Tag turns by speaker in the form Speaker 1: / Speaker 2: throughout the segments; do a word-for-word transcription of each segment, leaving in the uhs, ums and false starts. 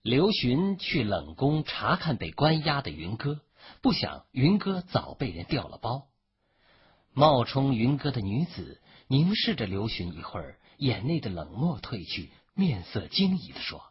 Speaker 1: 刘询去冷宫查看被关押的云歌，不想云歌早被人调了包。冒充云歌的女子凝视着刘询一会儿，眼内的冷漠褪去，面色惊疑地说：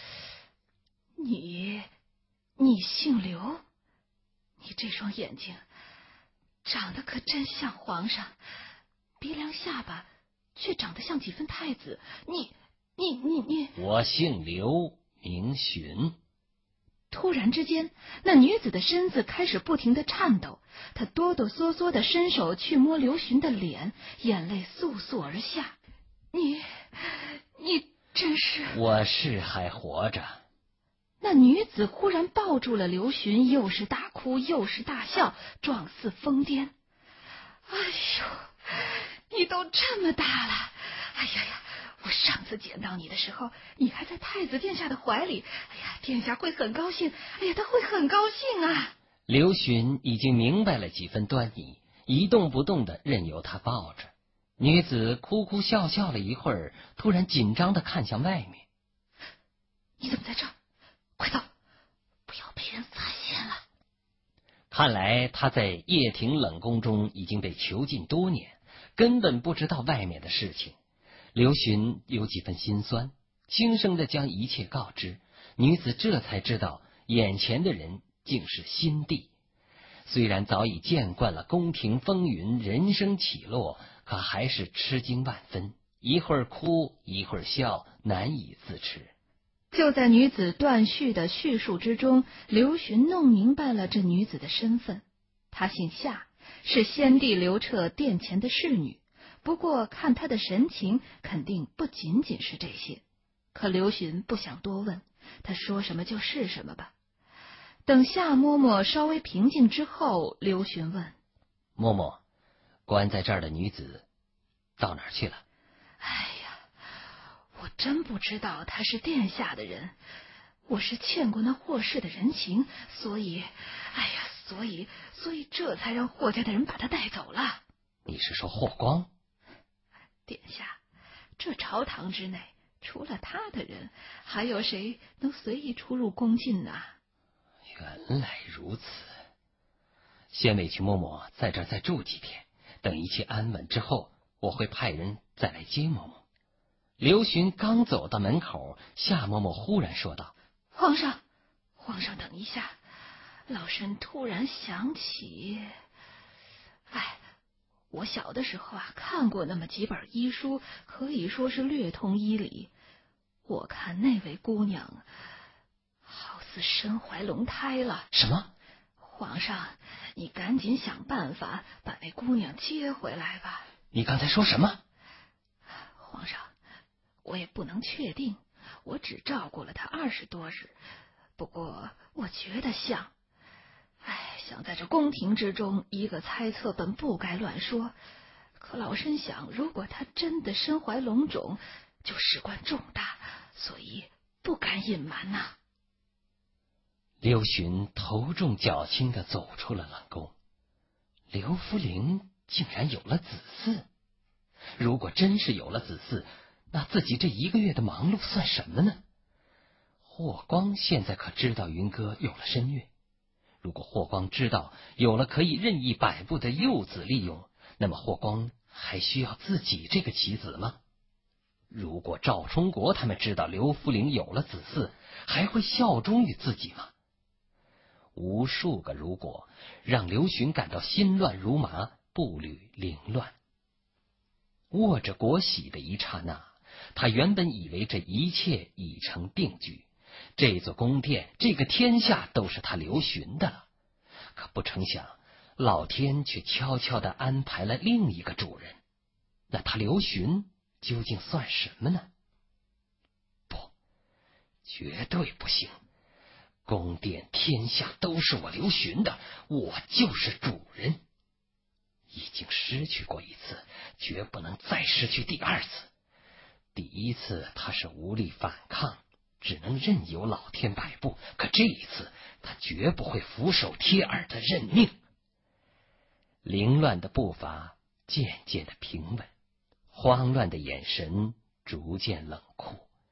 Speaker 2: 你你姓刘？你这双眼睛长得可真像皇上，鼻梁下巴却长得像几分太子。你你你你
Speaker 1: 我姓刘，名询。
Speaker 2: 突然之间，那女子的身子开始不停地颤抖，她哆哆嗦嗦地伸手去摸刘询的脸，眼泪簌簌而下。你你真是……
Speaker 1: 我是还活着。
Speaker 2: 那女子忽然抱住了刘询，又是大哭又是大笑，状似疯癫。哎呦，你都这么大了！哎呀呀，我上次见到你的时候，你还在太子殿下的怀里。哎呀，殿下会很高兴。哎呀，他会很高兴啊！
Speaker 1: 刘询已经明白了几分端倪，一动不动的任由他抱着。女子哭哭笑笑了一会儿，突然紧张的看向外面。
Speaker 2: 你怎么在这儿？快走，不要被人发现了。
Speaker 1: 看来他在掖庭冷宫中已经被囚禁多年，根本不知道外面的事情。刘询有几分心酸，轻声的将一切告知。女子这才知道眼前的人竟是新帝。虽然早已见惯了宫廷风云，人生起落，可还是吃惊万分，一会儿哭一会儿笑，难以自持。
Speaker 2: 就在女子断续的叙述之中，刘询弄明白了这女子的身份。她姓夏，是先帝刘彻殿前的侍女，不过看她的神情，肯定不仅仅是这些。可刘询不想多问，他说什么就是什么吧。等夏嬷嬷稍微平静之后，刘询问：
Speaker 1: 嬷嬷，关在这儿的女子到哪儿去了？
Speaker 2: 哎呀，我真不知道她是殿下的人，我是欠过那霍氏的人情，所以，哎呀，所以，所以这才让霍家的人把她带走了。
Speaker 1: 你是说霍光？
Speaker 2: 殿下，这朝堂之内，除了他的人，还有谁能随意出入宫禁呢？
Speaker 1: 原来如此。先委屈嬷嬷在这儿再住几天，等一切安稳之后，我会派人再来接嬷嬷。刘询刚走到门口，夏嬷嬷忽然说道：
Speaker 2: 皇上，皇上等一下，老身突然想起，哎，我小的时候啊，看过那么几本医书，可以说是略通医理。我看那位姑娘好似身怀龙胎了。
Speaker 1: 什么？
Speaker 2: 皇上，你赶紧想办法把那姑娘接回来吧。
Speaker 1: 你刚才说什么？
Speaker 2: 皇上，我也不能确定，我只照顾了她二十多日，不过我觉得像。哎，想在这宫廷之中，一个猜测本不该乱说，可老身想，如果她真的身怀龙种，就事关重大，所以不敢隐瞒呐、啊。
Speaker 1: 刘询头重脚轻的走出了冷宫。刘福陵竟然有了子嗣，如果真是有了子嗣，那自己这一个月的忙碌算什么呢？霍光现在可知道云歌有了身孕，如果霍光知道有了可以任意摆布的幼子利用，那么霍光还需要自己这个棋子吗？如果赵充国他们知道刘福陵有了子嗣，还会效忠于自己吗？无数个如果让刘询感到心乱如麻，步履凌乱。握着国玺的一刹那，他原本以为这一切已成定局，这座宫殿，这个天下都是他刘询的了。可不成想，老天却悄悄地安排了另一个主人。那他刘询究竟算什么呢？不，绝对不行！宫殿天下都是我刘询的，我就是主人。已经失去过一次，绝不能再失去第二次。第一次他是无力反抗，只能任由老天摆布，可这一次他绝不会俯首帖耳的认命。凌乱的步伐渐渐的平稳，慌乱的眼神逐渐冷酷。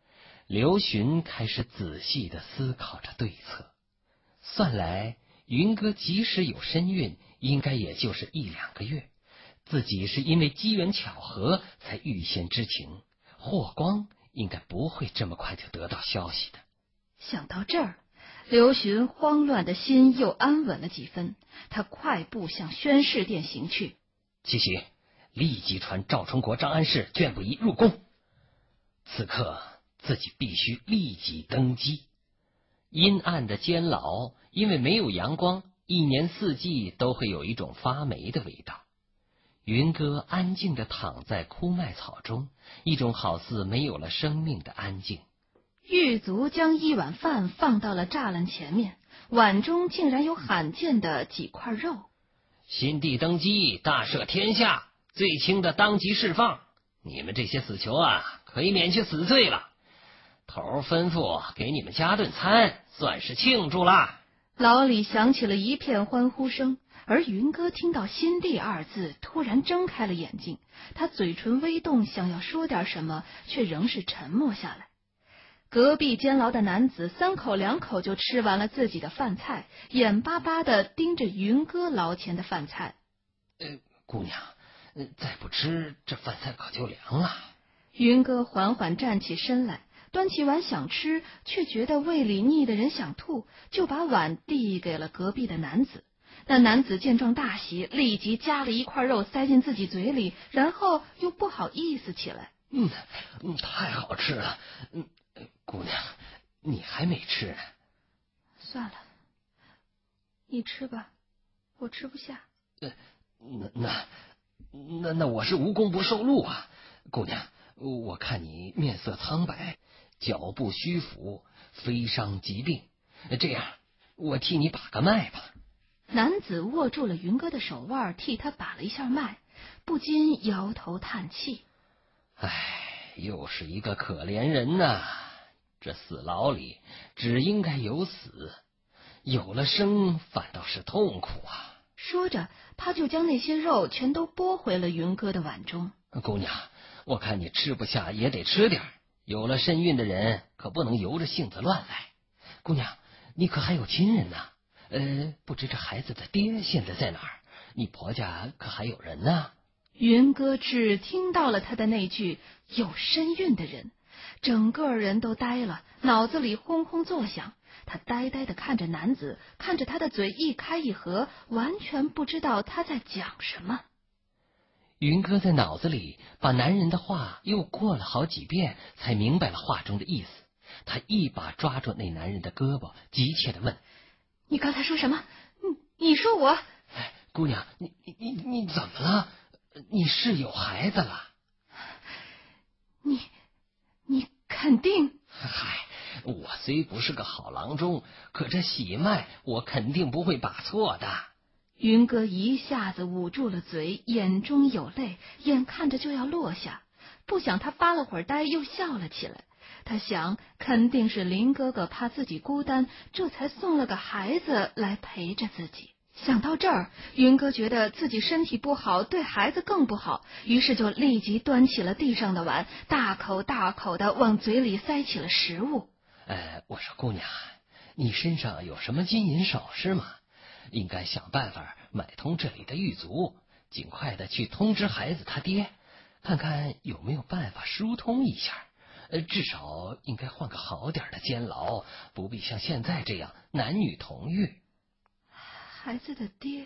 Speaker 1: 刘询开始仔细地思考着对策。算来云哥即使有身孕，应该也就是一两个月，自己是因为机缘巧合才预先知情，霍光应该不会这么快就得到消息的。
Speaker 2: 想到这儿，刘询慌乱的心又安稳了几分，他快步向宣誓殿行去。
Speaker 1: 七喜，立即传赵充国、张安世、卷不疑入宫。此刻自己必须立即登基。阴暗的监牢，因为没有阳光，一年四季都会有一种发霉的味道。云哥安静地躺在枯麦草中，一种好似没有了生命的安静。
Speaker 2: 狱卒将一碗饭放到了栅栏前面，碗中竟然有罕见的几块肉。
Speaker 1: 新帝登基，大赦天下，最轻的当即释放，你们这些死囚啊，可以免去死罪了。头吩咐给你们加顿餐，算是庆祝啦。
Speaker 2: 牢里响起了一片欢呼声，而云哥听到新帝二字，突然睁开了眼睛，他嘴唇微动，想要说点什么，却仍是沉默下来。隔壁监牢的男子三口两口就吃完了自己的饭菜，眼巴巴地盯着云哥牢前的饭菜。
Speaker 1: 呃，姑娘，呃，再不吃，这饭菜可就凉了。
Speaker 2: 云哥缓缓站起身来，端起碗想吃，却觉得胃里腻得人想吐，就把碗递给了隔壁的男子。那男子见状大喜，立即夹了一块肉塞进自己嘴里，然后又不好意思起来。
Speaker 1: 嗯，嗯太好吃了。嗯，姑娘，你还没吃呢。
Speaker 2: 算了，你吃吧，我吃不下。
Speaker 1: 呃，那那那那我是无功不受禄啊，姑娘，我看你面色苍白，脚步虚浮，非伤疾病，这样我替你把个脉吧。
Speaker 2: 男子握住了云哥的手腕，替他把了一下脉，不禁摇头叹气。
Speaker 1: 唉，又是一个可怜人呐、啊！这死牢里只应该有死，有了生反倒是痛苦啊！
Speaker 2: 说着，他就将那些肉全都拨回了云哥的碗中。
Speaker 1: 姑娘，我看你吃不下也得吃点，有了身孕的人可不能由着性子乱来。姑娘，你可还有亲人呢？呃，不知这孩子的爹现在在哪儿？你婆家可还有人呢？
Speaker 2: 云哥只听到了他的那句有身孕的人，整个人都呆了，脑子里轰轰作响。他呆呆地看着男子，看着他的嘴一开一合，完全不知道他在讲什么。
Speaker 1: 云哥在脑子里把男人的话又过了好几遍，才明白了话中的意思。他一把抓住那男人的胳膊，急切地问：
Speaker 2: 你刚才说什么？你你说我……
Speaker 1: 哎，姑娘，你你你你怎么了？你是有孩子了？
Speaker 2: 你你肯定？
Speaker 1: 嗨，我虽不是个好郎中，可这喜脉我肯定不会把错的。
Speaker 2: 云哥一下子捂住了嘴，眼中有泪，眼看着就要落下。不想他发了会儿呆，又笑了起来。他想，肯定是林哥哥怕自己孤单，这才送了个孩子来陪着自己。想到这儿，云哥觉得自己身体不好，对孩子更不好，于是就立即端起了地上的碗，大口大口的往嘴里塞起了食物。
Speaker 1: 哎，我说姑娘，你身上有什么金银首饰吗？应该想办法买通这里的狱卒，尽快的去通知孩子他爹，看看有没有办法疏通一下。呃，至少应该换个好点的监牢，不必像现在这样男女同狱。
Speaker 2: 孩子的爹，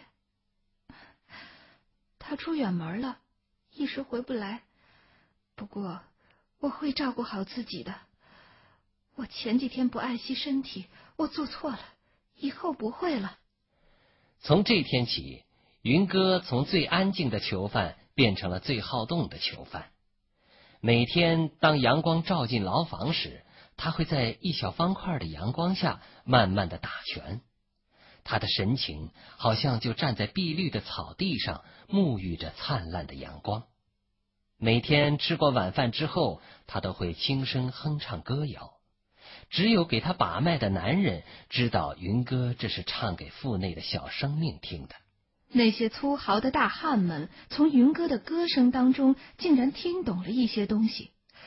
Speaker 2: 他出远门了，一时回不来。不过我会照顾好自己的。我前几天不爱惜身体，我做错了，以后不会了。
Speaker 1: 从这天起，云哥从最安静的囚犯变成了最好动的囚犯。每天当阳光照进牢房时，他会在一小方块的阳光下慢慢的打拳。他的神情好像就站在碧绿的草地上，沐浴着灿烂的阳光。每天吃过晚饭之后，他都会轻声哼唱歌谣。只有给他把脉的男人知道，云哥这是唱给腹内的小生命听的。
Speaker 2: 那些粗豪的大汉们从云哥的歌声当中竟然听懂了一些东西。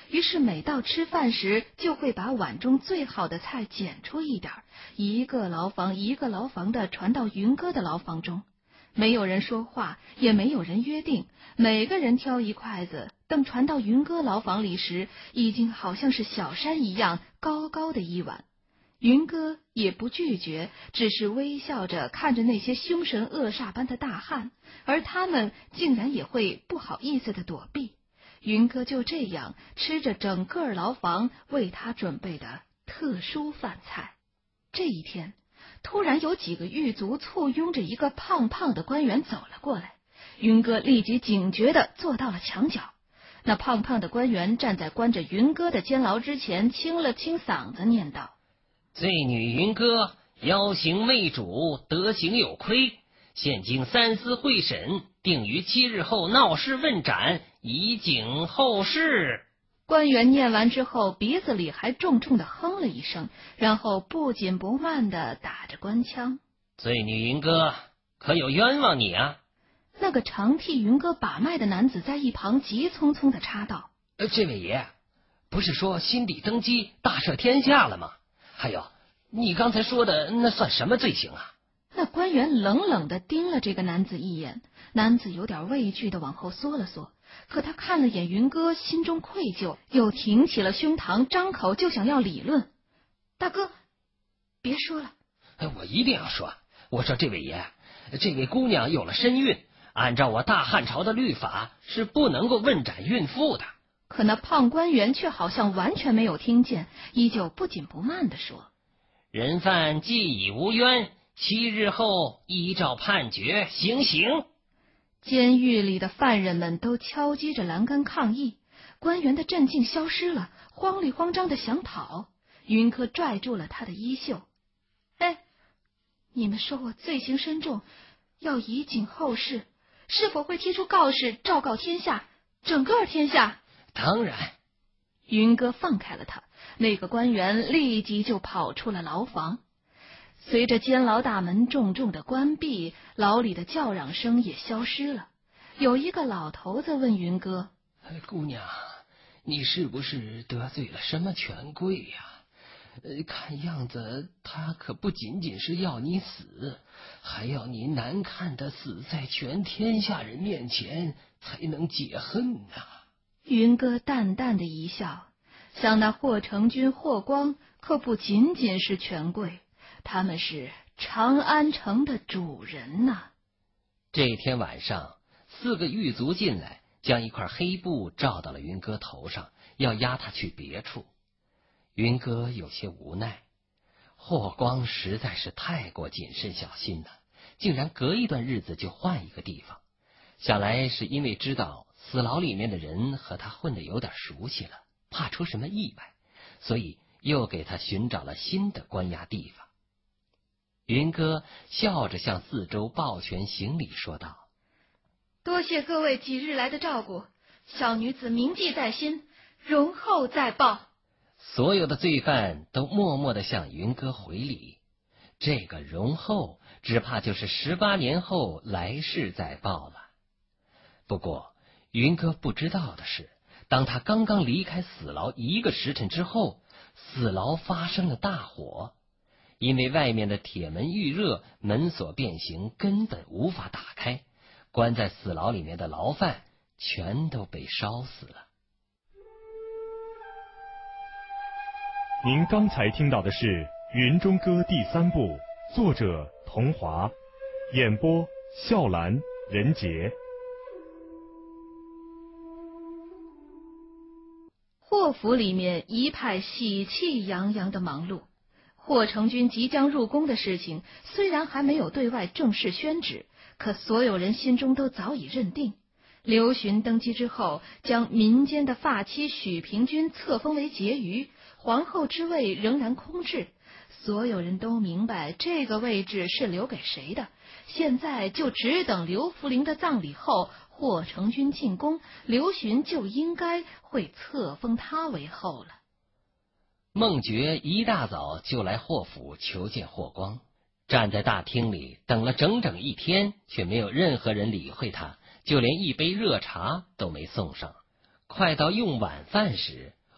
Speaker 2: 于是每到吃饭时，就会把碗中最好的菜捡出一点，一个牢房一个牢房的传到云哥的牢房中。没有人说话，也没有人约定，每个人挑一筷子，等传到云哥牢房里时，已经好像是小山一样高高的一碗。云哥也不拒绝，只是微笑着看着那些凶神恶煞般的大汉，而他们竟然也会不好意思的躲避。云哥就这样吃着整个牢房为他准备的特殊饭菜。这一天，突然有几个狱卒簇拥着一个胖胖的官员走了过来，云哥立即警觉地坐到了墙角。那胖胖的官员站在关着云哥的监牢之前，清了清嗓子念道：
Speaker 1: 罪女云歌，妖行未主，德行有亏，现经三司会审，定于七日后闹事问斩，以警后事。
Speaker 2: 官员念完之后，鼻子里还重重的哼了一声，然后不紧不慢的打着官腔：
Speaker 1: 罪女云歌，可有冤枉你啊？
Speaker 2: 那个常替云哥把脉的男子在一旁急匆匆的插道：
Speaker 1: 呃，这位爷，不是说新帝登基大赦天下了吗？还有，你刚才说的那算什么罪行啊？
Speaker 2: 那官员冷冷地盯了这个男子一眼，男子有点畏惧地往后缩了缩，可他看了眼云哥，心中愧疚，又挺起了胸膛，张口就想要理论。大哥，别说了。
Speaker 1: 我一定要说，我说这位爷，这位姑娘有了身孕，按照我大汉朝的律法是不能够问斩孕妇的。
Speaker 2: 可那胖官员却好像完全没有听见，依旧不紧不慢地说：
Speaker 1: 人犯既已无冤，七日后依照判决行刑。
Speaker 2: 监狱里的犯人们都敲击着栏杆抗议，官员的镇静消失了，慌里慌张的想跑。云柯拽住了他的衣袖：哎，你们说我罪行深重，要以警后事，是否会提出告示昭告天下，整个天下？
Speaker 1: 当然。
Speaker 2: 云哥放开了他，那个官员立即就跑出了牢房。随着监牢大门重重的关闭，牢里的叫嚷声也消失了。有一个老头子问云哥：
Speaker 1: 姑娘，你是不是得罪了什么权贵呀？呃，看样子他可不仅仅是要你死，还要你难看的死在全天下人面前，才能解恨啊。
Speaker 2: 云哥淡淡的一笑，想那霍成君、霍光可不仅仅是权贵，他们是长安城的主人呐、啊。
Speaker 1: 这天晚上，四个狱卒进来，将一块黑布罩到了云哥头上，要押他去别处。云哥有些无奈，霍光实在是太过谨慎小心了，竟然隔一段日子就换一个地方。想来是因为知道死牢里面的人和他混得有点熟悉了，怕出什么意外，所以又给他寻找了新的关押地方。云哥笑着向四周抱拳行礼说道：
Speaker 2: 多谢各位几日来的照顾，小女子铭记在心，容后再报。
Speaker 1: 所有的罪犯都默默地向云哥回礼，这个容后只怕就是十八年后来世再报了。不过云哥不知道的是，当他刚刚离开死牢一个时辰之后，死牢发生了大火。因为外面的铁门遇热，门锁变形，根本无法打开，关在死牢里面的牢犯全都被烧死了。
Speaker 3: 您刚才听到的是《云中歌》第三部，作者桐华，演播笑兰、任杰。
Speaker 2: 霍府里面一派喜气洋洋的忙碌。霍成君即将入宫的事情虽然还没有对外正式宣旨，可所有人心中都早已认定。刘询登基之后，将民间的发妻许平君册封为婕妤，皇后之位仍然空置。所有人都明白这个位置是留给谁的，现在就只等刘弗陵的葬礼后，霍成君进宫，刘询就应该会册封他为后了。
Speaker 1: 孟觉一大早就来霍府求见霍光，站在大厅里等了整整一天，却没有任何人理会他，就连一杯热茶都没送上。快到用晚饭时，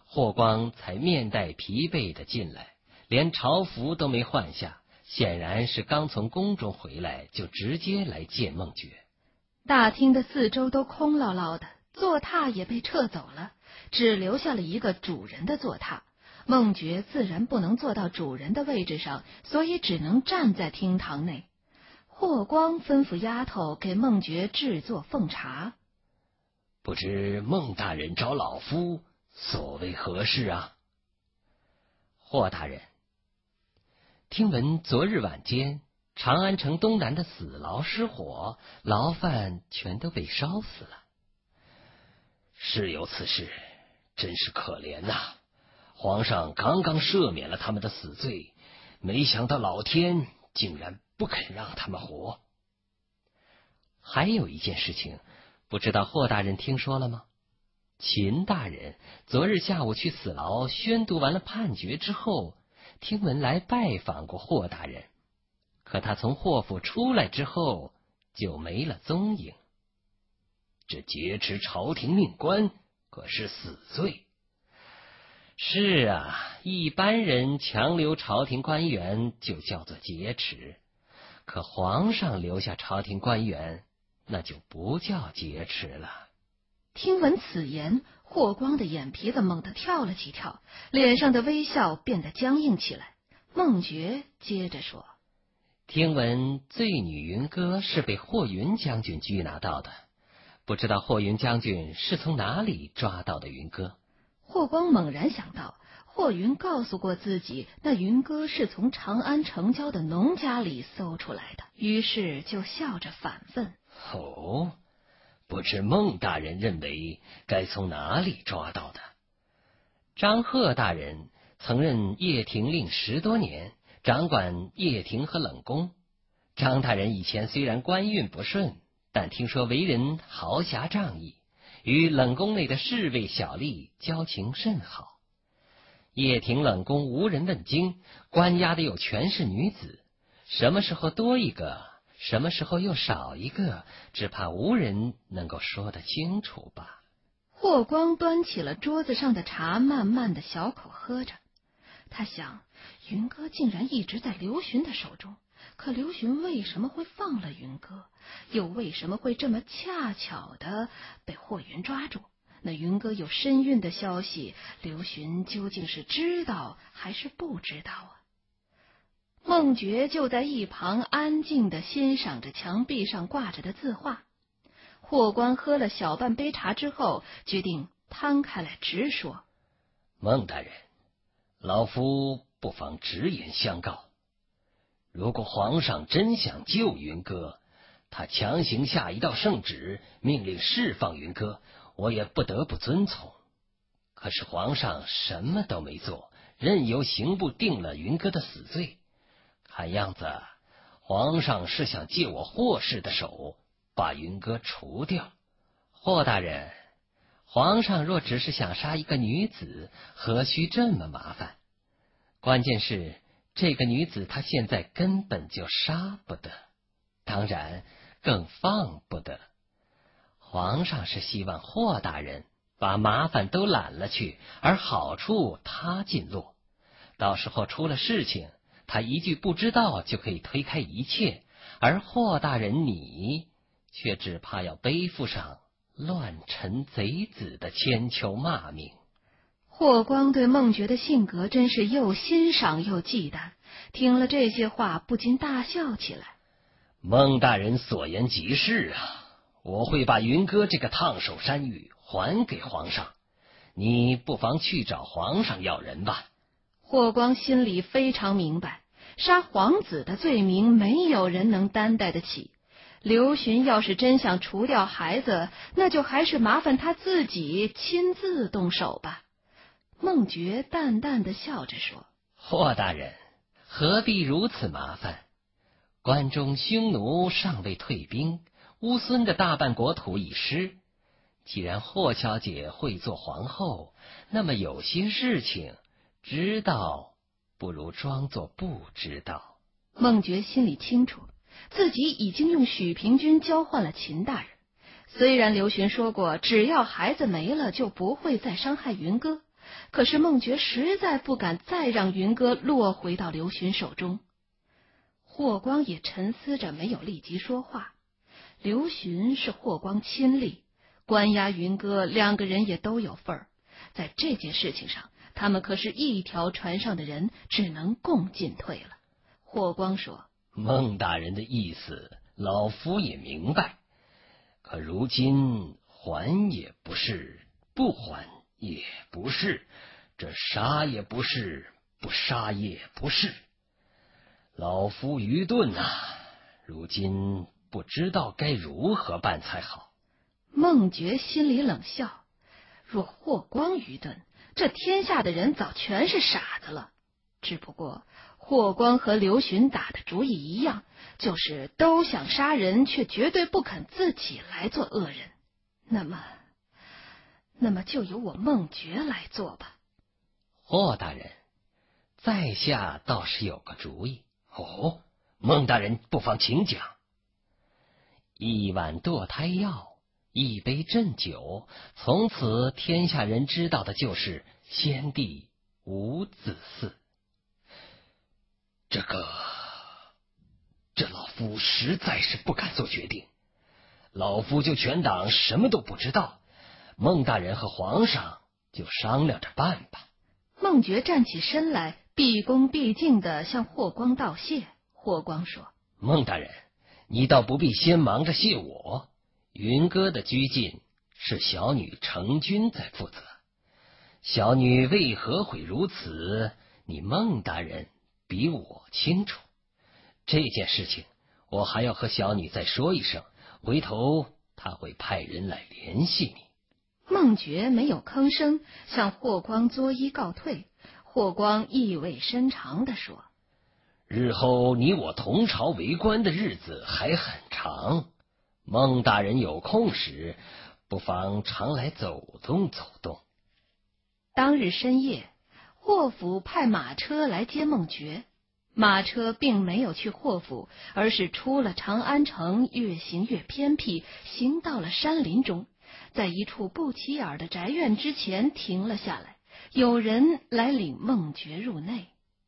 Speaker 1: 霍光才面带疲惫的进来，连朝服都没换下，显然是刚从宫中回来，就直接来见孟觉。
Speaker 2: 大厅的四周都空落落的，坐榻也被撤走了，只留下了一个主人的坐榻。孟觉自然不能坐到主人的位置上，所以只能站在厅堂内。霍光吩咐丫头给孟觉制作奉茶。
Speaker 1: 不知孟大人找老夫所谓何事啊？霍大人，听闻昨日晚间长安城东南的死牢失火，牢犯全都被烧死了。是有此事，真是可怜呐、啊！皇上刚刚赦免了他们的死罪，没想到老天竟然不肯让他们活。还有一件事情，不知道霍大人听说了吗？秦大人昨日下午去死牢宣读完了判决之后，听闻来拜访过霍大人，可他从霍府出来之后就没了踪影。这劫持朝廷命官可是死罪。是啊，一般人强留朝廷官员就叫做劫持，可皇上留下朝廷官员，那就不叫劫持了。
Speaker 2: 听闻此言，霍光的眼皮子猛地跳了几跳，脸上的微笑变得僵硬起来。孟觉接着说：
Speaker 1: 听闻醉女云歌是被霍云将军拘拿到的，不知道霍云将军是从哪里抓到的云歌？
Speaker 2: 霍光猛然想到，霍云告诉过自己，那云歌是从长安城郊的农家里搜出来的，于是就笑着反问：
Speaker 1: 哦，不知孟大人认为该从哪里抓到的？张贺大人曾任掖庭令十多年，掌管掖庭和冷宫。张大人以前虽然官运不顺，但听说为人豪侠仗义，与冷宫内的侍卫小吏交情甚好。掖庭冷宫无人问津，关押的又全是女子，什么时候多一个，什么时候又少一个，只怕无人能够说得清楚吧。
Speaker 2: 霍光端起了桌子上的茶，慢慢的小口喝着。他想，云歌竟然一直在刘询的手中，可刘询为什么会放了云歌？又为什么会这么恰巧的被霍云抓住？那云歌有身孕的消息，刘询究竟是知道还是不知道啊？孟觉就在一旁安静的欣赏着墙壁上挂着的字画。霍光喝了小半杯茶之后，决定摊开来直说：
Speaker 1: 孟大人，老夫不妨直言相告，如果皇上真想救云歌，他强行下一道圣旨，命令释放云歌，我也不得不遵从。可是皇上什么都没做，任由刑部定了云歌的死罪。看样子，皇上是想借我霍氏的手，把云歌除掉。霍大人，皇上若只是想杀一个女子，何须这么麻烦？关键是这个女子她现在根本就杀不得，当然更放不得。皇上是希望霍大人把麻烦都揽了去，而好处他尽落。到时候出了事情，他一句不知道就可以推开一切，而霍大人你却只怕要背负上乱臣贼子的千秋骂名。
Speaker 2: 霍光对孟觉的性格真是又欣赏又忌惮，听了这些话不禁大笑起来。
Speaker 1: 孟大人所言极是啊，我会把云歌这个烫手山芋还给皇上，你不妨去找皇上要人吧。
Speaker 2: 霍光心里非常明白，杀皇子的罪名没有人能担待得起。刘询要是真想除掉孩子，那就还是麻烦他自己亲自动手吧。孟觉淡淡的笑着说：
Speaker 1: 霍大人何必如此麻烦？关中匈奴尚未退兵，乌孙的大半国土已失。既然霍小姐会做皇后，那么有些事情知道不如装作不知道。
Speaker 2: 孟觉心里清楚，自己已经用许平君交换了秦大人。虽然刘询说过只要孩子没了就不会再伤害云歌， 可是孟觉实在不敢再让云歌落回到刘询手中。霍光也沉思着，没有立即说话。刘询是霍光亲历，关押云歌，两个人也都有份儿。在这件事情上，他们可是一条船上的人，只能共进退了。霍光说：
Speaker 1: 孟大人的意思，老夫也明白。可如今还也不是，不还也不是，这杀也不是，不杀也不是。老夫愚钝呐、啊，如今不知道该如何办才好。
Speaker 2: 孟觉心里冷笑，若霍光愚钝，这天下的人早全是傻子了。只不过霍光和刘询打的主意一样，就是都想杀人，却绝对不肯自己来做恶人。那么那么就由我孟觉来做吧。
Speaker 1: 霍大人，在下倒是有个主意。哦，孟大人不妨请讲。一碗堕胎药，一杯鸩酒，从此天下人知道的就是先帝无子嗣。这个，这老夫实在是不敢做决定。老夫就全当什么都不知道，孟大人和皇上就商量着办吧。
Speaker 2: 孟觉站起身来，毕恭毕敬地向霍光道谢。霍光说：
Speaker 1: 孟大人，你倒不必先忙着谢我。云歌的拘禁是小女成君在负责，小女为何会如此，你孟大人比我清楚。这件事情我还要和小女再说一声，回头他会派人来联系你。
Speaker 2: 孟觉没有吭声，向霍光作揖告退。霍光意味深长地说：
Speaker 1: 日后你我同朝为官的日子还很长，孟大人有空时不妨常来走动走动。
Speaker 2: 当日深夜，霍府派马车来接孟觉。马车并没有去霍府，而是出了长安城，越行越偏僻，行到了山林中，在一处不起眼的宅院之前停了下来，有人来领孟觉入内。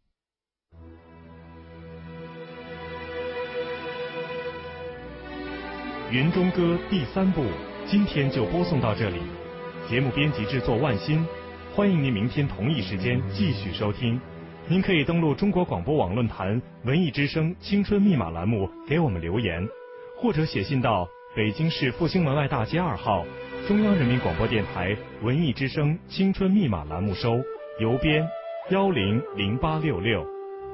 Speaker 3: 云中歌第三部今天就播送到这里，节目编辑制作万新，欢迎您明天同一时间继续收听。您可以登录中国广播网论坛文艺之声青春密码栏目给我们留言，或者写信到北京市复兴门外大街二号中央人民广播电台文艺之声青春密码栏目收，邮编幺零零八六六。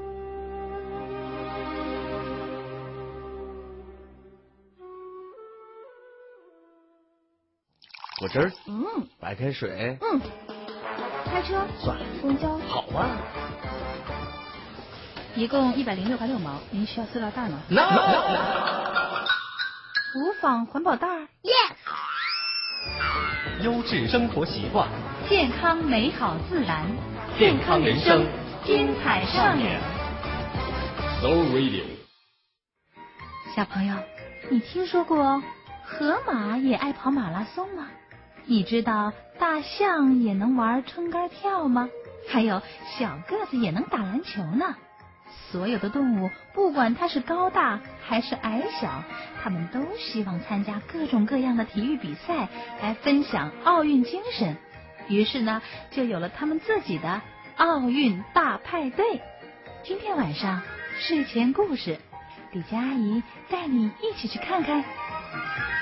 Speaker 4: 果汁儿，
Speaker 2: 嗯，
Speaker 4: 白开水，
Speaker 2: 嗯，开车
Speaker 4: 算了，
Speaker 2: 公交
Speaker 4: 好啊。
Speaker 5: 一共一百零六块六毛，您需要塑料袋吗
Speaker 4: No，
Speaker 5: 无纺环保袋。
Speaker 6: Yes。
Speaker 7: 优质生活习惯，
Speaker 5: 健康美好自然，
Speaker 7: 健康人生，
Speaker 5: 精彩上演。
Speaker 7: So Radio。
Speaker 5: 小朋友，你听说过河马也爱跑马拉松吗？你知道大象也能玩撑杆跳吗？还有小个子也能打篮球呢。所有的动物，不管它是高大还是矮小，它们都希望参加各种各样的体育比赛，来分享奥运精神。于是呢，就有了他们自己的奥运大派对。今天晚上睡前故事，李佳阿姨带你一起去看看。